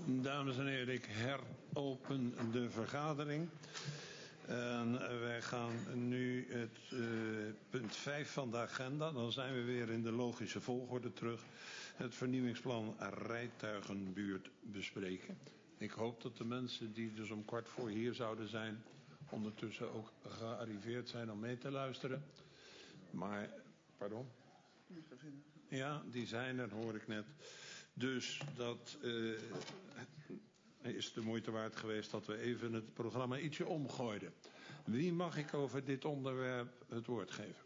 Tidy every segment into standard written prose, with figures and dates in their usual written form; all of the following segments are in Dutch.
Dames en heren, ik heropen de vergadering. En wij gaan nu het punt 5 van de agenda. Dan zijn we weer in de logische volgorde terug. Het vernieuwingsplan rijtuigenbuurt bespreken. Ik hoop dat de mensen die dus om 15:15 hier zouden zijn, ondertussen ook gearriveerd zijn om mee te luisteren. Maar, pardon? Ja, die zijn er, hoor ik net. Dus dat is de moeite waard geweest dat we even het programma ietsje omgooiden. Wie mag ik over dit onderwerp het woord geven?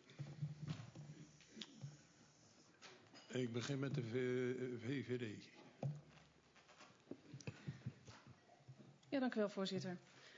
Ik begin met de VVD. Ja, dank u wel, voorzitter.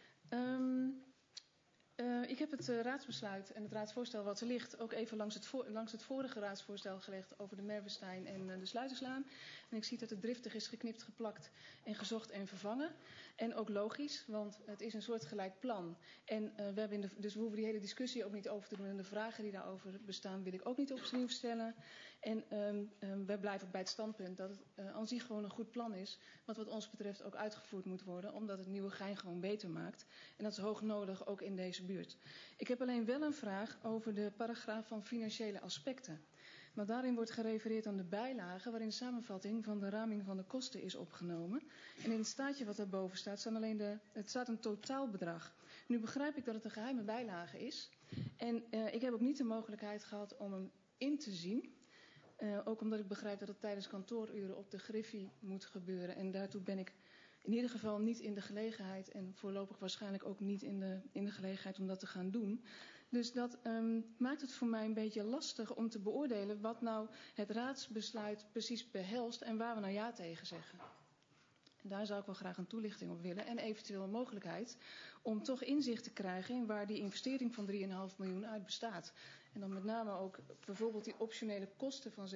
Ik heb het raadsbesluit en het raadsvoorstel wat er ligt ook even langs het vorige raadsvoorstel gelegd over de Merwestein en de Sluiterslaan. En ik zie dat het driftig is geknipt, geplakt en gezocht en vervangen. En ook logisch, want het is een soortgelijk plan. En dus we hoeven die hele discussie ook niet over te doen. En de vragen die daarover bestaan wil ik ook niet opnieuw stellen. En wij blijven ook bij het standpunt dat het aan zich gewoon een goed plan is. Wat ons betreft ook uitgevoerd moet worden, omdat het Nieuwegein gewoon beter maakt. En dat is hoog nodig ook in deze buurt. Ik heb alleen wel een vraag over de paragraaf van financiële aspecten. Want daarin wordt gerefereerd aan de bijlage waarin de samenvatting van de raming van de kosten is opgenomen. En in het staatje wat daarboven staat, het staat een totaalbedrag. Nu begrijp ik dat het een geheime bijlage is. En ik heb ook niet de mogelijkheid gehad om hem in te zien. Ook omdat ik begrijp dat het tijdens kantooruren op de Griffie moet gebeuren. En daartoe ben ik in ieder geval niet in de gelegenheid en voorlopig waarschijnlijk ook niet in de gelegenheid om dat te gaan doen. Dus dat maakt het voor mij een beetje lastig om te beoordelen wat nou het raadsbesluit precies behelst en waar we nou ja tegen zeggen. En daar zou ik wel graag een toelichting op willen en eventueel een mogelijkheid om toch inzicht te krijgen in waar die investering van 3,5 miljoen uit bestaat. En dan met name ook bijvoorbeeld die optionele kosten van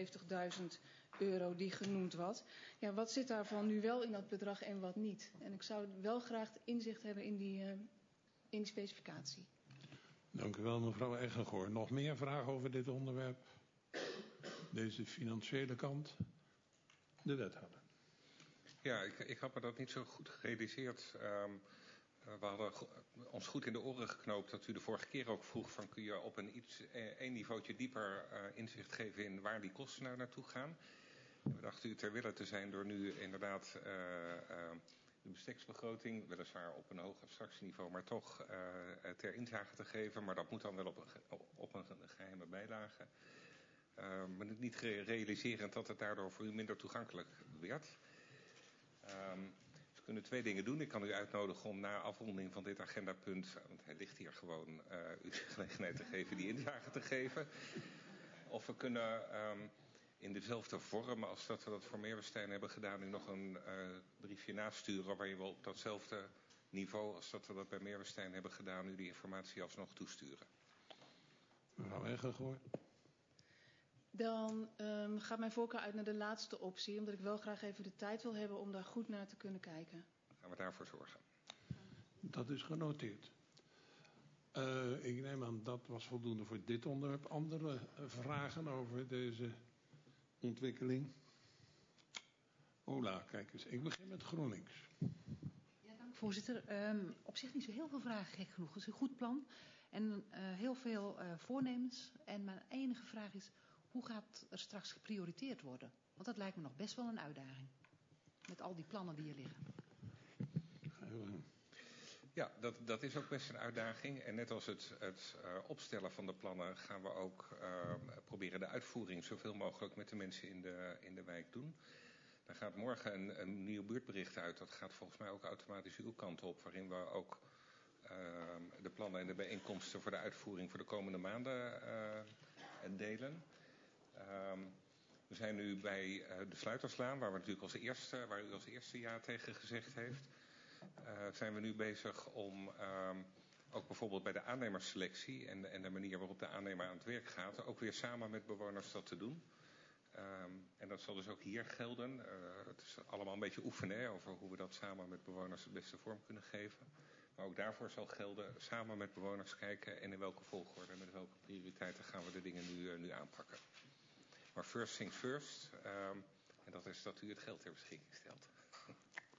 €76.000 die genoemd wordt. Ja, wat zit daarvan nu wel in dat bedrag en wat niet? En ik zou wel graag inzicht hebben in die specificatie. Dank u wel, mevrouw Eggengoor. Nog meer vragen over dit onderwerp? Deze financiële kant? De wethouder. Ja, ik had me dat niet zo goed gerealiseerd. We hadden ons goed in de oren geknoopt dat u de vorige keer ook vroeg van kun je op een niveautje dieper inzicht geven in waar die kosten nou naartoe gaan. En we dachten u ter wille te zijn door nu inderdaad de besteksbegroting, weliswaar op een hoog abstractieniveau, maar toch ter inzage te geven. Maar dat moet dan wel op een geheime bijlage. Maar niet realiserend dat het daardoor voor u minder toegankelijk werd. We kunnen 2 dingen doen. Ik kan u uitnodigen om na afronding van dit agendapunt, want hij ligt hier gewoon, u de gelegenheid te geven die inzage te geven. Of we kunnen in dezelfde vorm als dat we dat voor Merwestein hebben gedaan, u nog een briefje nasturen waarin we op datzelfde niveau als dat we dat bij Merwestein hebben gedaan, u die informatie alsnog toesturen. Mevrouw Eggengoor. Dan gaat mijn voorkeur uit naar de laatste optie, omdat ik wel graag even de tijd wil hebben om daar goed naar te kunnen kijken. Gaan we daarvoor zorgen. Dat is genoteerd. Ik neem aan dat was voldoende voor dit onderwerp. Andere vragen over deze ontwikkeling? Ola, kijk eens. Ik begin met GroenLinks. Ja, dank voorzitter. Op zich niet zo heel veel vragen, gek genoeg. Het is een goed plan en heel veel voornemens. En mijn enige vraag is, hoe gaat er straks geprioriteerd worden? Want dat lijkt me nog best wel een uitdaging. Met al die plannen die hier liggen. Ja, dat is ook best een uitdaging. En net als het opstellen van de plannen gaan we ook proberen de uitvoering zoveel mogelijk met de mensen in de wijk doen. Dan gaat morgen een nieuw buurtbericht uit. Dat gaat volgens mij ook automatisch uw kant op. Waarin we ook de plannen en de bijeenkomsten voor de uitvoering voor de komende maanden delen. We zijn nu bij de Sluiterslaan, waar u als eerste ja tegen gezegd heeft. Zijn we nu bezig om ook bijvoorbeeld bij de aannemersselectie en de manier waarop de aannemer aan het werk gaat, ook weer samen met bewoners dat te doen. En dat zal dus ook hier gelden. Het is allemaal een beetje oefenen over hoe we dat samen met bewoners de beste vorm kunnen geven. Maar ook daarvoor zal gelden samen met bewoners kijken en in welke volgorde en met welke prioriteiten gaan we de dingen nu aanpakken. Maar first things first. En dat is dat u het geld ter beschikking stelt.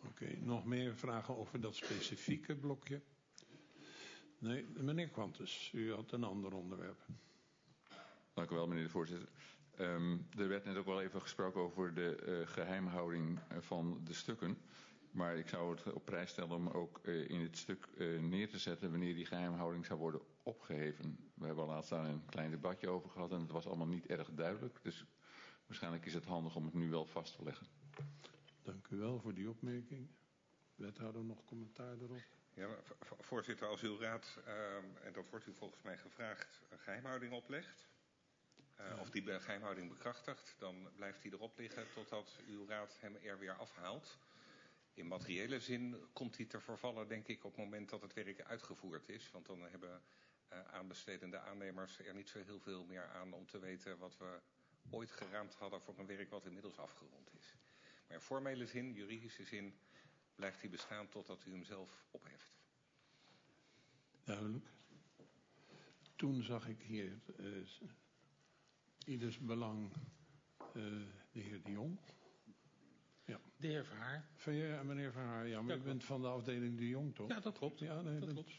Oké, nog meer vragen over dat specifieke blokje? Nee, meneer Quantus, u had een ander onderwerp. Dank u wel, meneer de voorzitter. Er werd net ook wel even gesproken over de geheimhouding van de stukken. Maar ik zou het op prijs stellen om ook in het stuk neer te zetten wanneer die geheimhouding zou worden opgeheven. We hebben al laatst daar een klein debatje over gehad en het was allemaal niet erg duidelijk. Dus waarschijnlijk is het handig om het nu wel vast te leggen. Dank u wel voor die opmerking. Wethouder, nog commentaar erop? Ja, voorzitter, als uw raad, en dat wordt u volgens mij gevraagd, een geheimhouding oplegt, of die geheimhouding bekrachtigt, dan blijft die erop liggen totdat uw raad hem er weer afhaalt. In materiële zin komt die te vervallen, denk ik, op het moment dat het werk uitgevoerd is. Want dan hebben aanbestedende aannemers er niet zo heel veel meer aan om te weten wat we ooit geraamd hadden voor een werk wat inmiddels afgerond is. Maar in formele zin, juridische zin, blijft die bestaan totdat u hem zelf opheft. Duidelijk. Toen zag ik hier ieders belang de heer De Jong. Ja. De heer Verhaar. Meneer Verhaar, ja, maar u bent van de afdeling De Jong, toch? Ja, dat klopt. Ja, nee, dat klopt.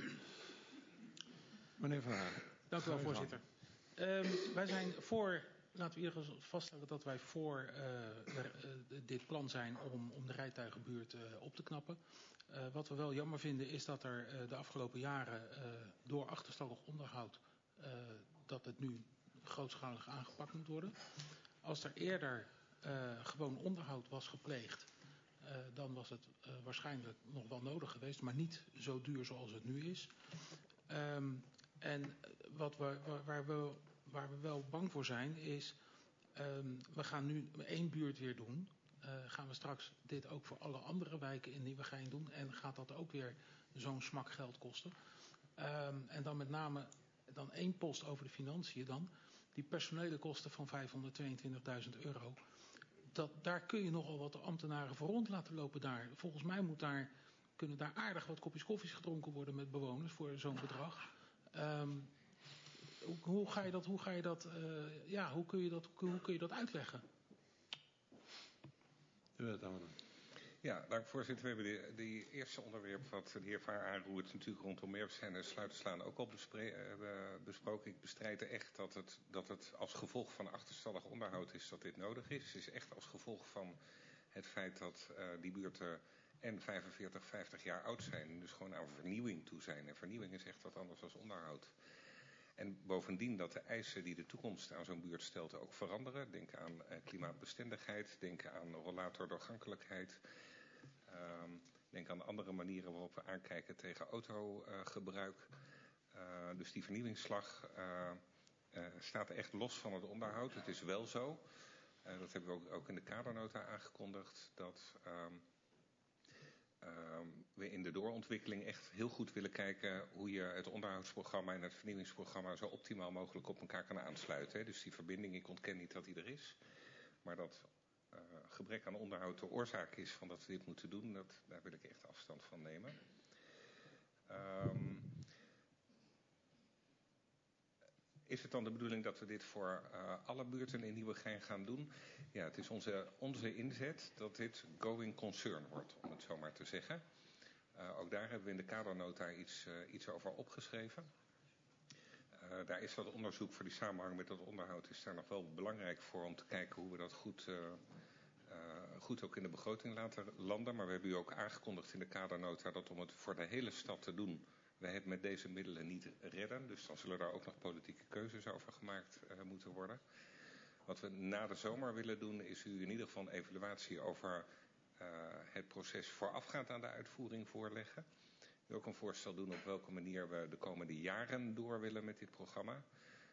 Meneer Verhaar. Dank u wel, voorzitter. Wij zijn voor, laten we in ieder geval vaststellen dat wij voor dit plan zijn om de rijtuigenbuurt op te knappen. Wat we wel jammer vinden is dat er de afgelopen jaren door achterstallig onderhoud dat het nu grootschalig aangepakt moet worden. Als er eerder gewoon onderhoud was gepleegd, dan was het waarschijnlijk nog wel nodig geweest, maar niet zo duur zoals het nu is. En waar we wel bang voor zijn is, we gaan nu één buurt weer doen. Gaan we straks dit ook voor alle andere wijken in Nieuwegein doen en gaat dat ook weer zo'n smak geld kosten. En dan met name dan één post over de financiën dan. Die personele kosten van €522.000. Daar kun je nogal wat ambtenaren voor rond laten lopen daar. Volgens mij kunnen daar aardig wat kopjes koffies gedronken worden met bewoners voor zo'n bedrag. Hoe kun je dat uitleggen? De wethouder. Ja, dank voorzitter. We hebben die eerste onderwerp wat de heer Vaar aanroert natuurlijk rondom Merwestijn en Sluiterslaan ook al besproken. Ik bestrijd echt dat het als gevolg van achterstallig onderhoud is dat dit nodig is. Het is echt als gevolg van het feit dat die buurten en 45, 50 jaar oud zijn. Dus gewoon aan vernieuwing toe zijn. En vernieuwing is echt wat anders dan onderhoud. En bovendien dat de eisen die de toekomst aan zo'n buurt stelt ook veranderen. Denk aan klimaatbestendigheid, denk aan rollatordoorgankelijkheid. Denk aan andere manieren waarop we aankijken tegen autogebruik. Dus die vernieuwingsslag staat echt los van het onderhoud. Het is wel zo, dat hebben we ook in de kadernota aangekondigd, dat we in de doorontwikkeling echt heel goed willen kijken hoe je het onderhoudsprogramma en het vernieuwingsprogramma zo optimaal mogelijk op elkaar kan aansluiten. Dus die verbinding, ik ontken niet dat die er is, maar dat gebrek aan onderhoud de oorzaak is van dat we dit moeten doen, daar wil ik echt afstand van nemen. Is het dan de bedoeling dat we dit voor alle buurten in Nieuwegein gaan doen? Ja, het is onze inzet dat dit going concern wordt, om het zo maar te zeggen. Ook daar hebben we in de kadernota iets over opgeschreven. Daar is dat onderzoek voor die samenhang met dat onderhoud is daar nog wel belangrijk voor om te kijken hoe we dat goed ook in de begroting laten landen. Maar we hebben u ook aangekondigd in de kadernota dat om het voor de hele stad te doen, we het met deze middelen niet redden. Dus dan zullen daar ook nog politieke keuzes over gemaakt moeten worden. Wat we na de zomer willen doen is u in ieder geval een evaluatie over het proces voorafgaand aan de uitvoering voorleggen. Ook een voorstel doen op welke manier we de komende jaren door willen met dit programma.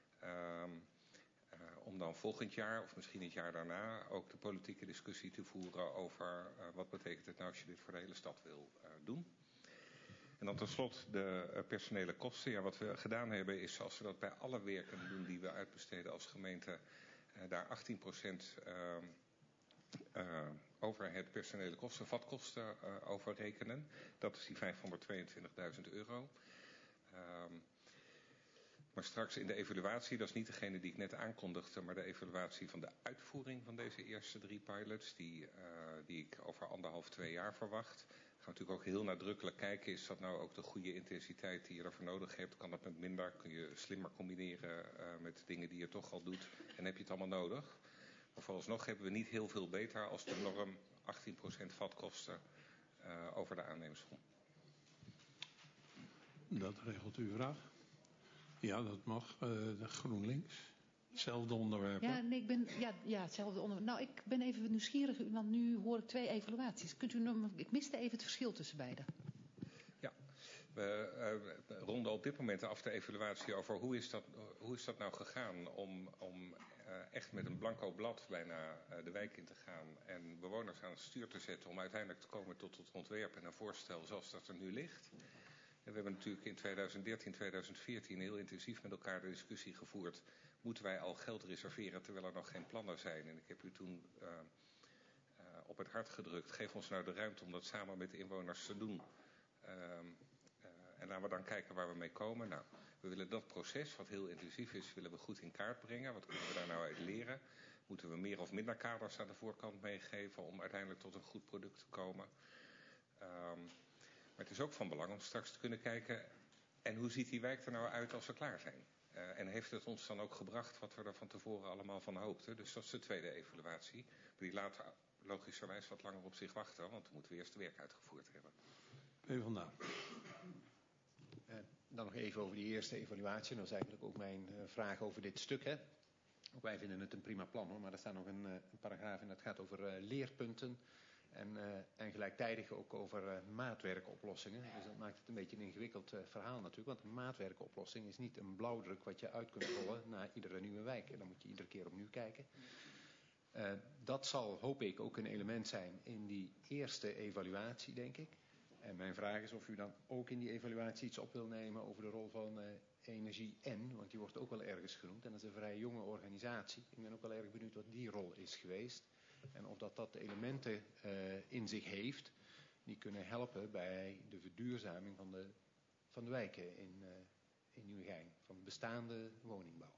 Om dan volgend jaar of misschien het jaar daarna ook de politieke discussie te voeren over wat betekent het nou als je dit voor de hele stad wil doen. En dan tot slot de personele kosten. Ja, wat we gedaan hebben is, als we dat bij alle werken doen die we uitbesteden als gemeente, daar 18% over het personele kosten, vatkosten over rekenen. Dat is die €522.000. Maar straks in de evaluatie, dat is niet degene die ik net aankondigde, maar de evaluatie van de uitvoering van deze eerste 3 pilots, die ik over 1,5-2 jaar verwacht. Gaan we natuurlijk ook heel nadrukkelijk kijken, is dat nou ook de goede intensiteit die je ervoor nodig hebt? Kan dat met minder? Kun je slimmer combineren met dingen die je toch al doet? En heb je het allemaal nodig? Maar vooralsnog hebben we niet heel veel beter als de norm 18% vatkosten over de aannemersgrond. Dat regelt uw vraag. Ja, dat mag. De GroenLinks. Hetzelfde onderwerp. Ja, nee, hetzelfde onderwerp. Nou, ik ben even nieuwsgierig, want nu hoor ik 2 evaluaties. Ik miste even het verschil tussen beide. Ja, we ronden op dit moment af de evaluatie over hoe is dat nou gegaan om echt met een blanco blad bijna de wijk in te gaan en bewoners aan het stuur te zetten om uiteindelijk te komen tot het ontwerp en een voorstel zoals dat er nu ligt. En we hebben natuurlijk in 2013, 2014 heel intensief met elkaar de discussie gevoerd. Moeten wij al geld reserveren terwijl er nog geen plannen zijn? En ik heb u toen op het hart gedrukt. Geef ons nou de ruimte om dat samen met de inwoners te doen. En laten we dan kijken waar we mee komen. Nou, we willen dat proces, wat heel intensief is, willen we goed in kaart brengen. Wat kunnen we daar nou uit leren? Moeten we meer of minder kaders aan de voorkant meegeven om uiteindelijk tot een goed product te komen? Maar het is ook van belang om straks te kunnen kijken, en hoe ziet die wijk er nou uit als we klaar zijn? En heeft het ons dan ook gebracht wat we er van tevoren allemaal van hoopten? Dus dat is de tweede evaluatie. Maar die laten logischerwijs wat langer op zich wachten, want dan moeten we eerst het werk uitgevoerd hebben. Even vandaan. Dan nog even over die eerste evaluatie. Dat is eigenlijk ook mijn vraag over dit stuk. Hè. Ook wij vinden het een prima plan, hoor, maar er staat nog een paragraaf in dat gaat over leerpunten. En gelijktijdig ook over maatwerkoplossingen. Dus dat maakt het een beetje een ingewikkeld verhaal natuurlijk. Want een maatwerkoplossing is niet een blauwdruk wat je uit kunt rollen naar iedere nieuwe wijk. En dan moet je iedere keer opnieuw kijken. Dat zal, hoop ik, ook een element zijn in die eerste evaluatie, denk ik. En mijn vraag is of u dan ook in die evaluatie iets op wil nemen over de rol van Energie N. Want die wordt ook wel ergens genoemd. En dat is een vrij jonge organisatie. Ik ben ook wel erg benieuwd wat die rol is geweest. En of dat elementen in zich heeft die kunnen helpen bij de verduurzaming van de wijken in Nieuwegein. Van bestaande woningbouw.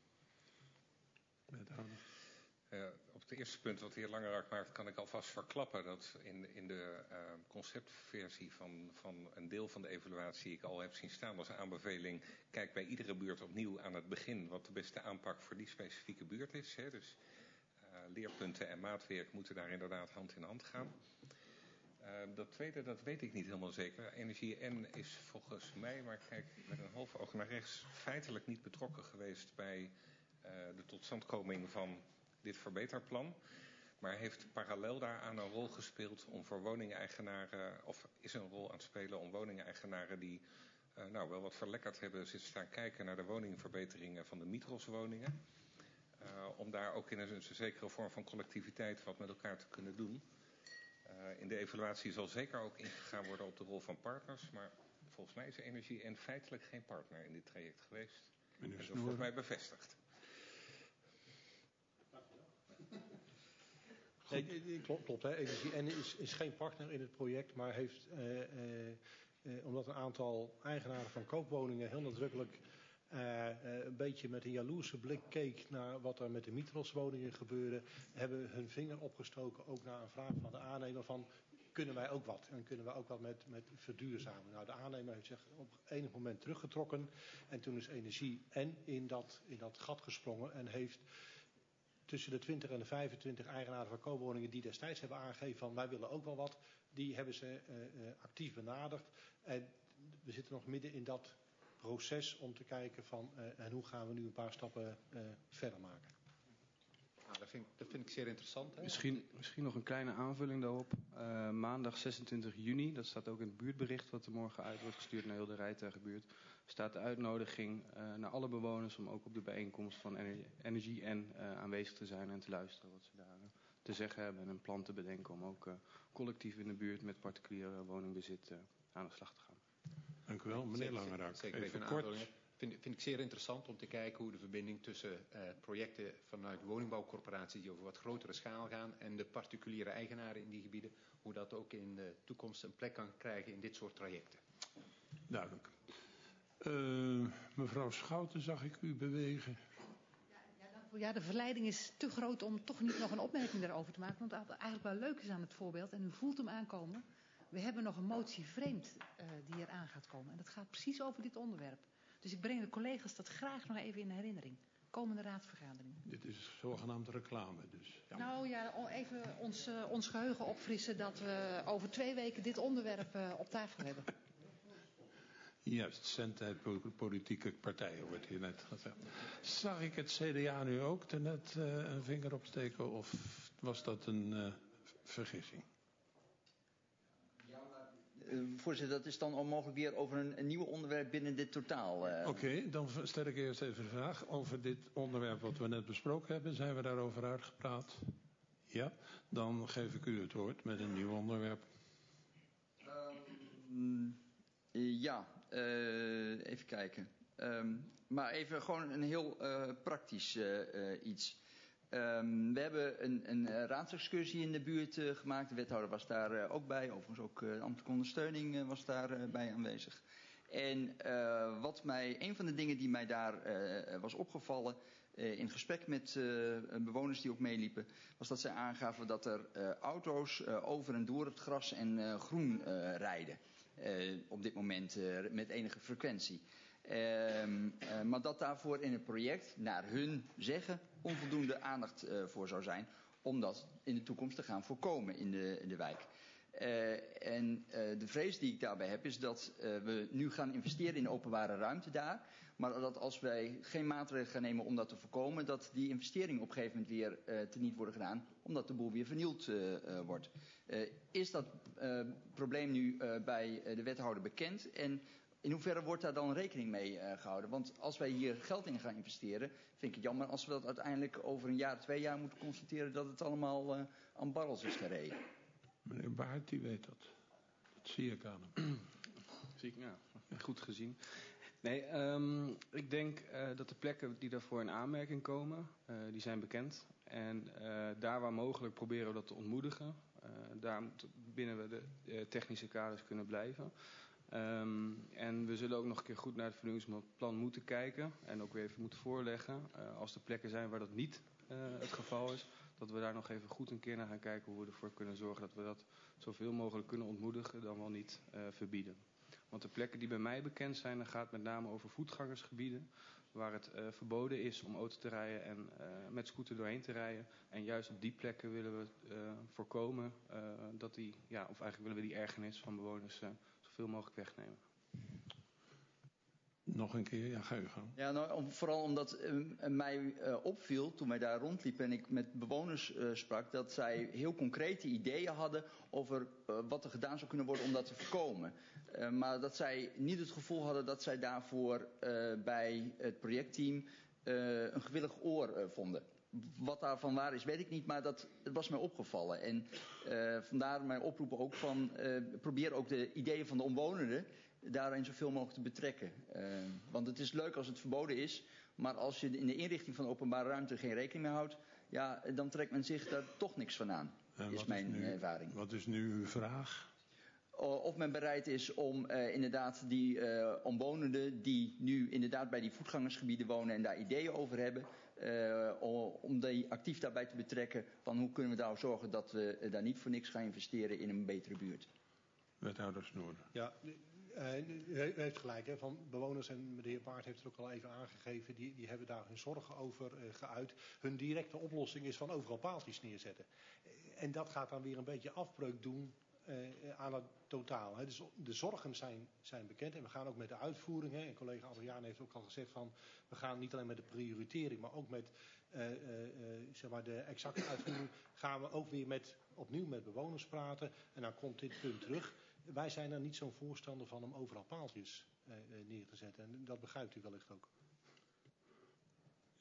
Op het eerste punt wat de heer Langerak maakt, kan ik alvast verklappen dat in de conceptversie van een deel van de evaluatie ik al heb zien staan als aanbeveling. Kijk bij iedere buurt opnieuw aan het begin wat de beste aanpak voor die specifieke buurt is. Hè. Dus leerpunten en maatwerk moeten daar inderdaad hand in hand gaan. Dat tweede, dat weet ik niet helemaal zeker. Energie N is volgens mij, maar ik kijk met een half oog naar rechts, feitelijk niet betrokken geweest bij de totstandkoming van dit verbeterplan. Maar heeft parallel daaraan een rol gespeeld om voor woningeigenaren, of is een rol aan het spelen om woningeigenaren die wel wat verlekkerd hebben zitten staan kijken naar de woningverbeteringen van de Mitros-woningen. Om daar ook in een zekere vorm van collectiviteit wat met elkaar te kunnen doen. In de evaluatie zal zeker ook ingegaan worden op de rol van partners. Maar volgens mij is Energie N feitelijk geen partner in dit traject geweest. En dat wordt volgens mij bevestigd. Nee, klopt. Hè. Energie N is geen partner in het project, maar heeft, omdat een aantal eigenaren van koopwoningen heel nadrukkelijk een beetje met een jaloerse blik keek naar wat er met de Mitros-woningen gebeurde, hebben hun vinger opgestoken ook naar een vraag van de aannemer van, kunnen wij ook wat? En kunnen wij ook wat met verduurzamen? Nou, de aannemer heeft zich op enig moment teruggetrokken en toen is Energie N in dat gat gesprongen en heeft tussen de 20 en de 25 eigenaren van koopwoningen die destijds hebben aangegeven van wij willen ook wel wat, die hebben ze actief benaderd. En we zitten nog midden in dat proces om te kijken van en hoe gaan we nu een paar stappen verder maken. Nou, dat vind ik zeer interessant. Hè? Misschien nog een kleine aanvulling daarop. Maandag 26 juni, dat staat ook in het buurtbericht wat er morgen uit wordt gestuurd naar heel de Rijtuigenbuurt, staat de uitnodiging naar alle bewoners om ook op de bijeenkomst van Energie N aanwezig te zijn en te luisteren wat ze daar te zeggen hebben en een plan te bedenken om ook collectief in de buurt met particuliere woningbezit aan de slag te gaan. Dank u wel, meneer Langerak. Zeker even kort. Vind ik zeer interessant om te kijken hoe de verbinding tussen projecten vanuit woningbouwcorporaties die over wat grotere schaal gaan en de particuliere eigenaren in die gebieden, hoe dat ook in de toekomst een plek kan krijgen in dit soort trajecten. Duidelijk. Mevrouw Schouten, zag ik u bewegen. Ja, de verleiding is te groot om toch niet nog een opmerking daarover te maken. Want wat eigenlijk wel leuk is aan het voorbeeld, en u voelt hem aankomen. We hebben nog een motie vreemd die eraan gaat komen. En dat gaat precies over dit onderwerp. Dus ik breng de collega's dat graag nog even in herinnering. Komende raadsvergadering. Dit is zogenaamd reclame dus. Ja. Nou ja, even ons geheugen opfrissen dat we over 2 weken dit onderwerp op tafel hebben. Juist, zendtijd politieke partijen wordt hier net gezegd. Zag ik het CDA nu ook net een vinger opsteken of was dat een vergissing? Voorzitter, dat is dan onmogelijk weer over een nieuw onderwerp binnen dit totaal. Oké, dan stel ik eerst even de vraag. Over dit onderwerp wat we net besproken hebben, zijn we daarover uitgepraat? Ja, dan geef ik u het woord met een nieuw onderwerp. Even kijken. Maar even gewoon een heel praktisch iets. We hebben een raadsexcursie in de buurt gemaakt. De wethouder was daar ook bij. Overigens ook de ambtelijke ondersteuning was daarbij aanwezig. En een van de dingen die mij daar was opgevallen in gesprek met bewoners die ook meeliepen, was dat zij aangaven dat er auto's over en door het gras en groen rijden. Op dit moment met enige frequentie. Maar dat daarvoor in het project, naar hun zeggen, onvoldoende aandacht voor zou zijn. Om dat in de toekomst te gaan voorkomen in de wijk. De vrees die ik daarbij heb is dat we nu gaan investeren in openbare ruimte daar. Maar dat als wij geen maatregelen gaan nemen om dat te voorkomen, dat die investeringen op een gegeven moment weer teniet worden gedaan. Omdat de boel weer vernield wordt. Is dat probleem nu bij de wethouder bekend? En in hoeverre wordt daar dan rekening mee gehouden? Want als wij hier geld in gaan investeren, vind ik het jammer als we dat uiteindelijk over een jaar, 2 jaar moeten constateren dat het allemaal aan barrels is gereden. Meneer Baart, die weet dat. Dat zie ik aan hem. Zie ik, ja, goed gezien. Nee, ik denk dat de plekken die daarvoor in aanmerking komen, die zijn bekend. En daar waar mogelijk proberen we dat te ontmoedigen. Daar binnen we de technische kaders kunnen blijven. En we zullen ook nog een keer goed naar het vernieuwingsplan moeten kijken. En ook weer even moeten voorleggen. Als er plekken zijn waar dat niet het geval is, dat we daar nog even goed een keer naar gaan kijken hoe we ervoor kunnen zorgen dat we dat zoveel mogelijk kunnen ontmoedigen, dan wel niet verbieden. Want de plekken die bij mij bekend zijn, dan gaat het met name over voetgangersgebieden, waar het verboden is om auto te rijden en met scooter doorheen te rijden. En juist op die plekken willen we voorkomen dat of eigenlijk willen we die ergernis van bewoners zoveel mogelijk wegnemen. Nog een keer, ja, ga u gang. Ja, nou, vooral omdat mij opviel toen wij daar rondliepen en ik met bewoners sprak, dat zij heel concrete ideeën hadden over wat er gedaan zou kunnen worden om dat te voorkomen. Maar dat zij niet het gevoel hadden dat zij daarvoor bij het projectteam een gewillig oor vonden. Wat daarvan waar is, weet ik niet, maar het was mij opgevallen. En vandaar mijn oproep ook van probeer ook de ideeën van de omwonenden daarin zoveel mogelijk te betrekken. Want het is leuk als het verboden is, maar als je in de inrichting van openbare ruimte geen rekening mee houdt, ja, dan trekt men zich daar toch niks van aan, is mijn ervaring. Wat is nu uw vraag? Of men bereid is om inderdaad die omwonenden die nu inderdaad bij die voetgangersgebieden wonen en daar ideeën over hebben, om die actief daarbij te betrekken van hoe kunnen we nou zorgen dat we daar niet voor niks gaan investeren in een betere buurt. Wethouder Snoeren. Ja, u heeft gelijk, hè, van bewoners en de heer Baart heeft het ook al even aangegeven, die hebben daar hun zorgen over geuit. Hun directe oplossing is van overal paaltjes neerzetten. En dat gaat dan weer een beetje afbreuk doen aan het totaal. Hè. Dus de zorgen zijn bekend en we gaan ook met de uitvoering. Hè. En collega Adriaan heeft ook al gezegd van we gaan niet alleen met de prioritering, maar ook met zeg maar de exacte uitvoering gaan we ook weer opnieuw met bewoners praten. En dan komt dit punt terug. Wij zijn er niet zo'n voorstander van om overal paaltjes neer te zetten. En dat begrijpt u wellicht ook.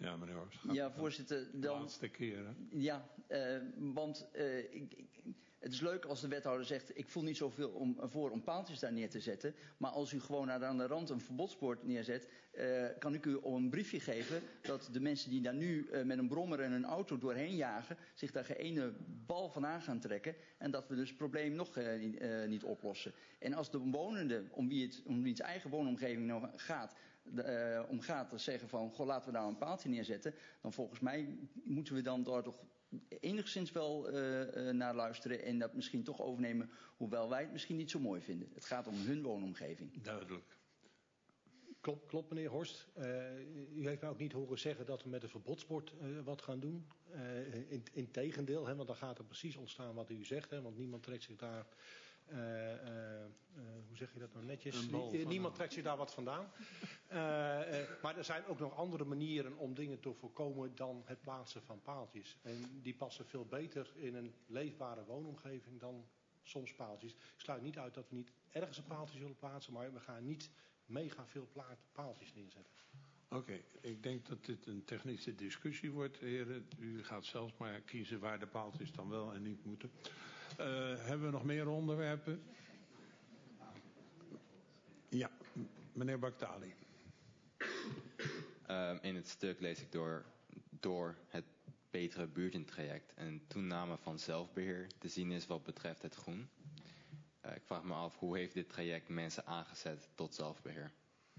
Ja, meneer Horst. Ja, voorzitter. De laatste keer, hè? Ja, want het is leuk als de wethouder zegt, ik voel niet zoveel om paaltjes daar neer te zetten. Maar als u gewoon aan de rand een verbodsbord neerzet, kan ik u een briefje geven dat de mensen die daar nu met een brommer en een auto doorheen jagen, zich daar geen ene bal van aan gaan trekken. En dat we dus het probleem nog niet oplossen. En als de omwonenden, om wie het eigen woonomgeving nou gaat, te zeggen van, goh, laten we daar een paaltje neerzetten. Dan volgens mij moeten we dan daar toch enigszins wel naar luisteren en dat misschien toch overnemen, hoewel wij het misschien niet zo mooi vinden. Het gaat om hun woonomgeving. Duidelijk. Klopt, meneer Horst. U heeft mij ook niet horen zeggen dat we met een verbodsbord wat gaan doen. Integendeel, want dan gaat er precies ontstaan wat u zegt. Want niemand trekt zich daar, hoe zeg je dat nou netjes? Niemand trekt zich daar wat vandaan. Maar er zijn ook nog andere manieren om dingen te voorkomen dan het plaatsen van paaltjes. En die passen veel beter in een leefbare woonomgeving dan soms paaltjes. Ik sluit niet uit dat we niet ergens een paaltje zullen plaatsen, maar we gaan niet mega veel paaltjes neerzetten. Oké, ik denk dat dit een technische discussie wordt, heren. U gaat zelfs maar kiezen waar de paaltjes dan wel en niet moeten. Hebben we nog meer onderwerpen? Ja, meneer Baktali. In het stuk lees ik door het betere buurtentraject en toename van zelfbeheer te zien is wat betreft het groen. Ik vraag me af, hoe heeft dit traject mensen aangezet tot zelfbeheer?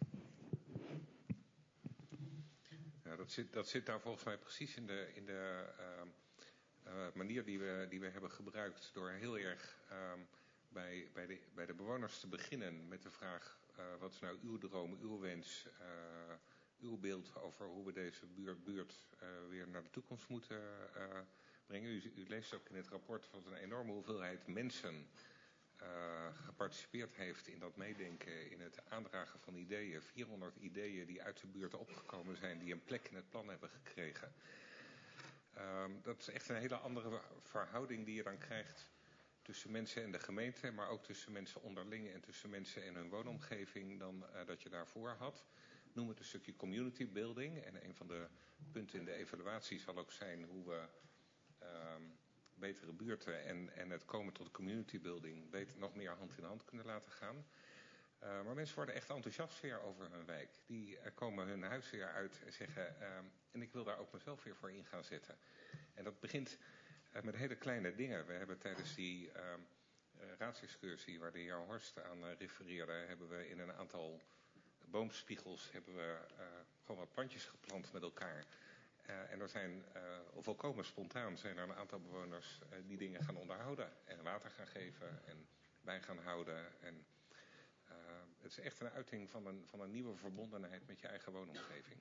Ja, dat zit daar volgens mij precies in de manier die we hebben gebruikt door heel erg bij de bewoners te beginnen met de vraag, wat is nou uw droom, uw wens, uw beeld over hoe we deze buurt weer naar de toekomst moeten brengen. U leest ook in het rapport dat een enorme hoeveelheid mensen geparticipeerd heeft in dat meedenken, in het aandragen van ideeën. 400 ideeën die uit de buurt opgekomen zijn, die een plek in het plan hebben gekregen. Dat is echt een hele andere verhouding die je dan krijgt tussen mensen en de gemeente, maar ook tussen mensen onderling en tussen mensen en hun woonomgeving dan dat je daarvoor had. Noem het een stukje community building. En een van de punten in de evaluatie zal ook zijn hoe we betere buurten en het komen tot community building nog meer hand in hand kunnen laten gaan. Maar mensen worden echt enthousiast weer over hun wijk. Die komen hun huis weer uit en zeggen, en ik wil daar ook mezelf weer voor in gaan zetten. En dat begint met hele kleine dingen. We hebben tijdens die raadsexcursie waar de heer Horst aan refereerde, hebben we in een aantal boomspiegels gewoon wat plantjes geplant met elkaar. En er zijn, volkomen spontaan, zijn er een aantal bewoners die dingen gaan onderhouden. En water gaan geven en bij gaan houden. En het is echt een uiting van een nieuwe verbondenheid met je eigen woonomgeving.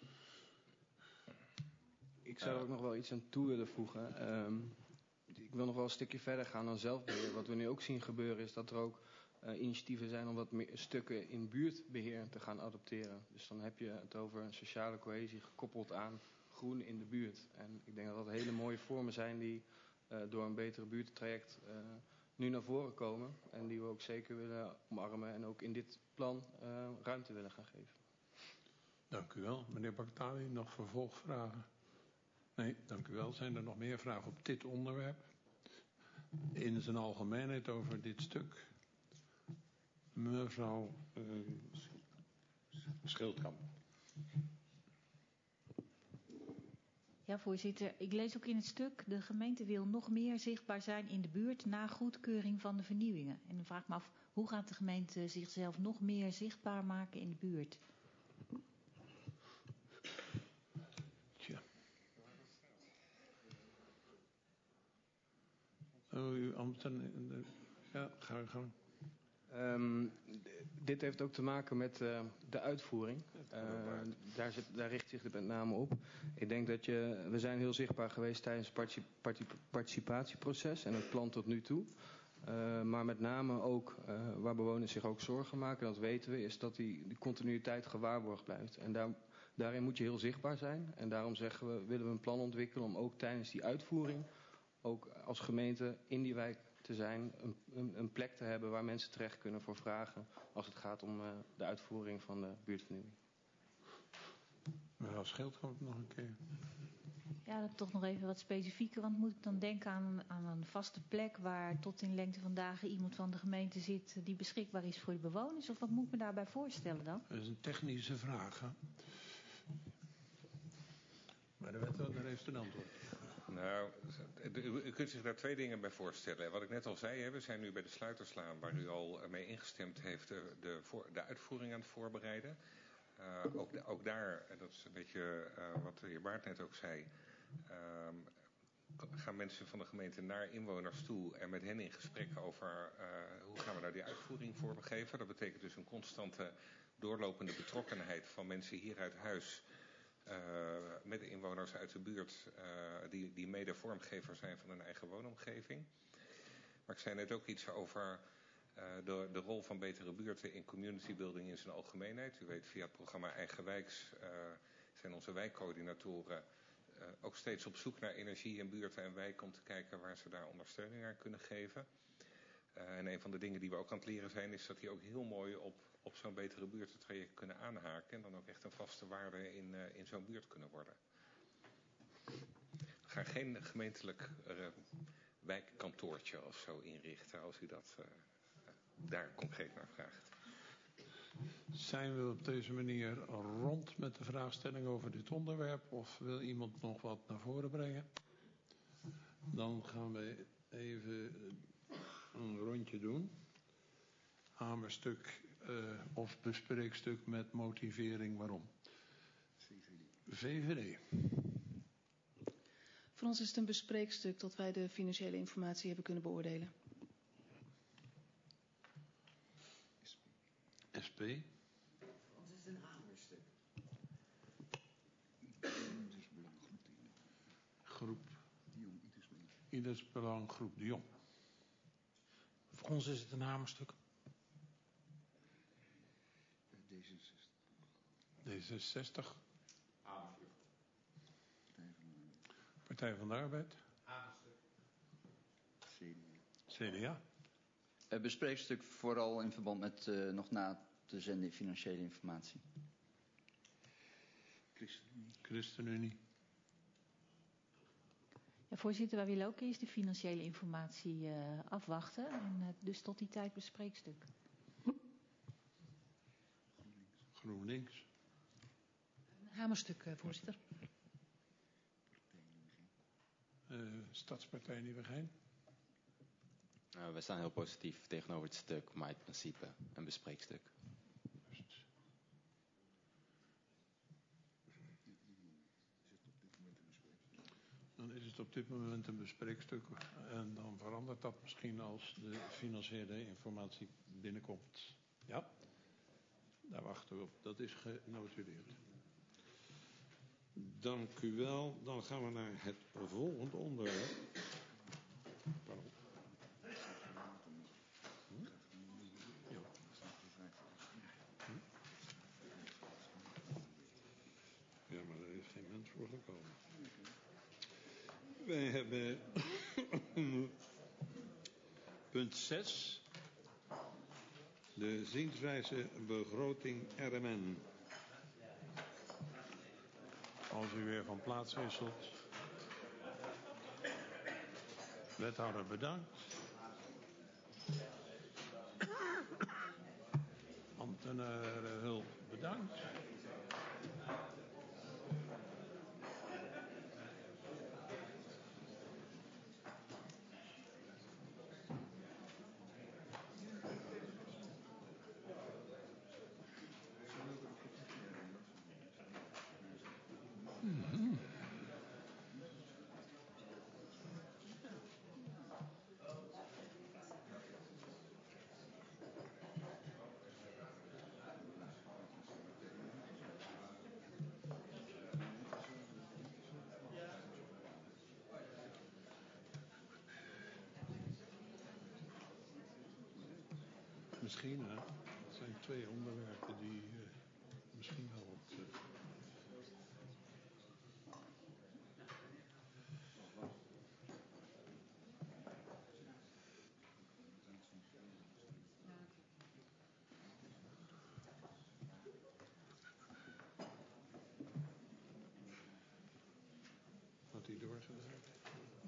Ik zou er ook nog wel iets aan toe willen voegen. Ik wil nog wel een stukje verder gaan dan zelfbeheer. Wat we nu ook zien gebeuren is dat er ook initiatieven zijn om wat meer stukken in buurtbeheer te gaan adopteren. Dus dan heb je het over sociale cohesie gekoppeld aan groen in de buurt. En ik denk dat dat hele mooie vormen zijn die door een betere buurttraject nu naar voren komen. En die we ook zeker willen omarmen en ook in dit plan ruimte willen gaan geven. Dank u wel. Meneer Baktali, nog vervolgvragen? Nee, dank u wel. Zijn er nog meer vragen op dit onderwerp? In zijn algemeenheid over dit stuk? Mevrouw Schildkamp. Ja, voorzitter. Ik lees ook in het stuk, de gemeente wil nog meer zichtbaar zijn in de buurt na goedkeuring van de vernieuwingen. En dan vraag ik me af, hoe gaat de gemeente zichzelf nog meer zichtbaar maken in de buurt? Tja. Uw ambten, ja, ga uw gang. Dit heeft ook te maken met de uitvoering. Daar richt zich het met name op. Ik denk dat we zijn heel zichtbaar geweest tijdens het participatieproces en het plan tot nu toe. Maar met name ook waar bewoners zich ook zorgen maken, dat weten we, is dat die continuïteit gewaarborgd blijft. En daarin moet je heel zichtbaar zijn. En daarom willen we een plan ontwikkelen om ook tijdens die uitvoering, ook als gemeente in die wijk te zijn, een plek te hebben waar mensen terecht kunnen voor vragen als het gaat om de uitvoering van de buurtvernieuwing. Mevrouw Schildkamp nog een keer. Ja, dat toch nog even wat specifieker. Want moet ik dan denken aan een vaste plek waar tot in lengte van dagen iemand van de gemeente zit die beschikbaar is voor de bewoners? Of wat moet ik me daarbij voorstellen dan? Dat is een technische vraag, hè? Maar de wethouder heeft een antwoord. Nou, u kunt zich daar twee dingen bij voorstellen. Wat ik net al zei, we zijn nu bij de Sluiterslaan, waar u al mee ingestemd heeft, de uitvoering aan het voorbereiden. Ook daar, en dat is een beetje wat de heer Baart net ook zei, gaan mensen van de gemeente naar inwoners toe en met hen in gesprek over hoe gaan we nou die uitvoering vormgeven. Dat betekent dus een constante doorlopende betrokkenheid van mensen hier uit huis met de inwoners uit de buurt die mede vormgever zijn van hun eigen woonomgeving. Maar ik zei net ook iets over de rol van betere buurten in community building in zijn algemeenheid. U weet, via het programma Eigenwijks zijn onze wijkcoördinatoren ook steeds op zoek naar energie in buurten en wijken om te kijken waar ze daar ondersteuning aan kunnen geven. En een van de dingen die we ook aan het leren zijn, is dat die ook heel mooi op zo'n betere buurtentraject kunnen aanhaken en dan ook echt een vaste waarde in zo'n buurt kunnen worden. We gaan geen gemeentelijk wijkkantoortje of zo inrichten als u dat daar concreet naar vraagt. Zijn we op deze manier rond met de vraagstelling over dit onderwerp of wil iemand nog wat naar voren brengen? Dan gaan we even een rondje doen. Hamerstuk of bespreekstuk met motivering waarom. VVD. Voor ons is het een bespreekstuk tot wij de financiële informatie hebben kunnen beoordelen. SP. Voor ons is het een hamerstuk. Groep. Ieders Belang, groep de Jong. Voor ons is het een hamerstuk. D66. Partij van de Arbeid. CDA. Bespreekstuk vooral in verband met nog na te zenden financiële informatie. ChristenUnie. Ja, voorzitter, wij willen ook eerst de financiële informatie afwachten. En dus tot die tijd bespreekstuk. GroenLinks. Hamerstuk, voorzitter. Stadspartij Nieuwegein. We staan heel positief tegenover het stuk, maar het principe een bespreekstuk. Dan is het op dit moment een bespreekstuk en dan verandert dat misschien als de financiële informatie binnenkomt. Ja, daar wachten we op. Dat is genotuleerd. Dank u wel. Dan gaan we naar het volgende onderwerp. Pardon. Ja, maar er is geen mens voor gekomen. Wij hebben punt 6. De zienswijze begroting RMN. Als u weer van plaats wisselt. Wethouder bedankt. Ambtenaren hulp bedankt. Misschien, hè. Het zijn twee onderwerpen die misschien wel wat... die doorgezet?